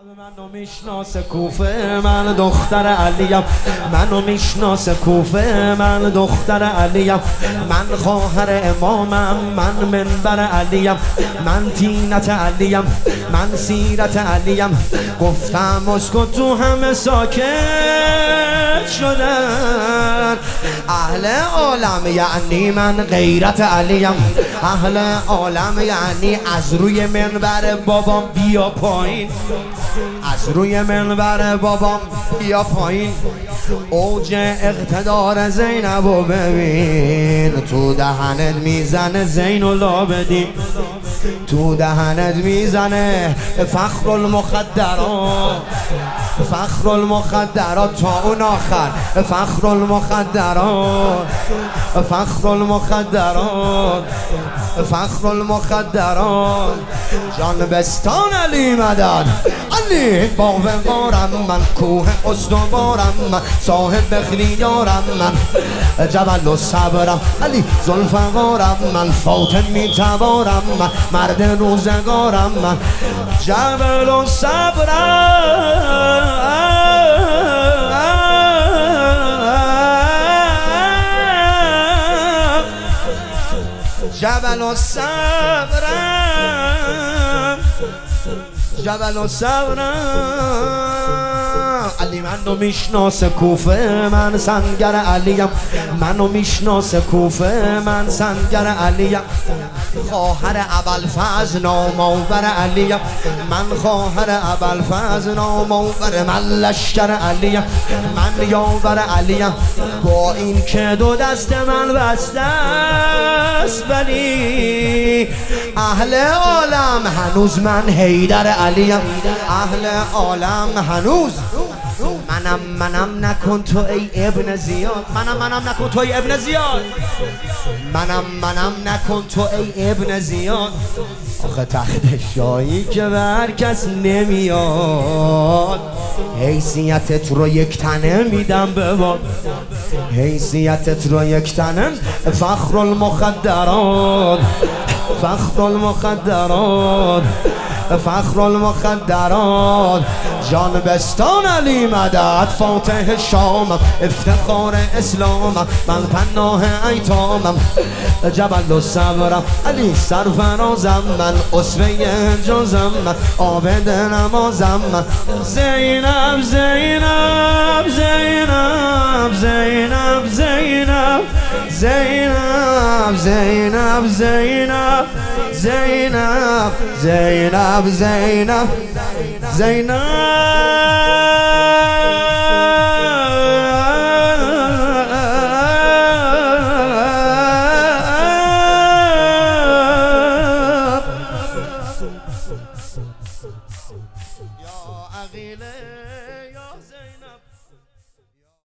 منو میشناسه کوفه، من دختر علیم. منو میشناسه کوفه، من دختر علیم. من خواهر امامم، من منبر علیم. من تینت علیم، من سیرت علیم. گفتم اسکت تو همه ساکت شدن. اهل عالم یعنی من غیرت علیم. اهل عالم یعنی از روی منبر بابام بیا پایین، از روی منبر بابام بیا پایین. اوج اقتدار زینبو ببین، تو دهنت میزنه زین العابدین، تو دهنت میزنه فخر المخدرات، فخر المخدرات تا اون آخر، فخر المخدرات، فخر المخدرات، فخر المخدرات. جان بستان علی مدد، علی باوقارم من، کوه استوارم من، صاحب خلیارم من، جبل و صبرم علی ذوالفقارم من، فاطمی تبارم من، مرد روزگارم من، جبل و صبرم، جبل و صبرم، جبل و صبرم. علی منو میشناسه کوفه، من سنگر علیم. منو میشناسه کوفه، من سنگر علیم. خواهر ابوالفضل نامآور علیم. من خواهر ابوالفضل نامآور، من لشکر علیم. من یاور علیم. با این که دو دست من بسته است، ولی اهل عالم هنوز من حیدر علیم. اهل عالم هنوز منم نکن تو ای ابن زیاد، منم نکن تو ای ابن زیاد، منم نکن تو ای ابن زیاد. آخه تخت شاهی که به هر کس نمیاد، حیثیتت رو یک تنه میدم به باد، حیثیتت رو یک تنه. فخر المخدرات، فخر المخدرات، فخر المخدرات. جان بستان علی مدد، فاتح شامم، افتخار اسلامم، من پناه ایتامم، جبل و صبرم علی سرفرازم، من اسوه جزم، من عابد نمازم، من زینب زینب زینب زینب زینب زینب زینب زینب زینب زینب زینب زینب. یا عقیله یا زینب.